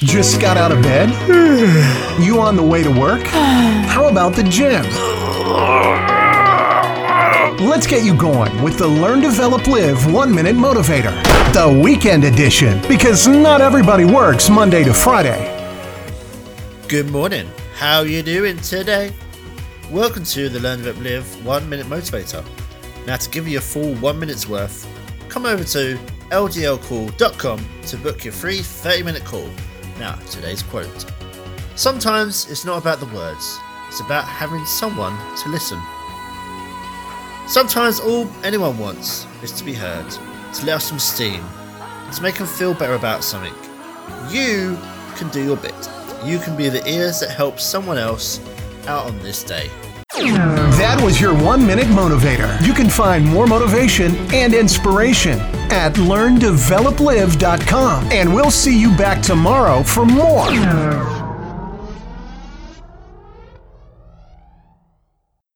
Just got out of bed? You on the way to work? How about the gym? Let's get you going with the Learn, Develop, Live 1 Minute Motivator, the weekend edition, because not everybody works Monday to Friday. Good morning. How are you doing today? Welcome to the Learn, Develop, Live 1 Minute Motivator. Now, to give you a full 1 minute's worth, come over to ldlcall.com to book your free 30-minute call. Now, today's quote. Sometimes it's not about the words, it's about having someone to listen. Sometimes all anyone wants is to be heard, to let off some steam, to make them feel better about something. You can do your bit. You can be the ears that help someone else out on this day. That was your 1 Minute Motivator. You can find more motivation and inspiration at LearnDevelopLive.com. And we'll see you back tomorrow for more.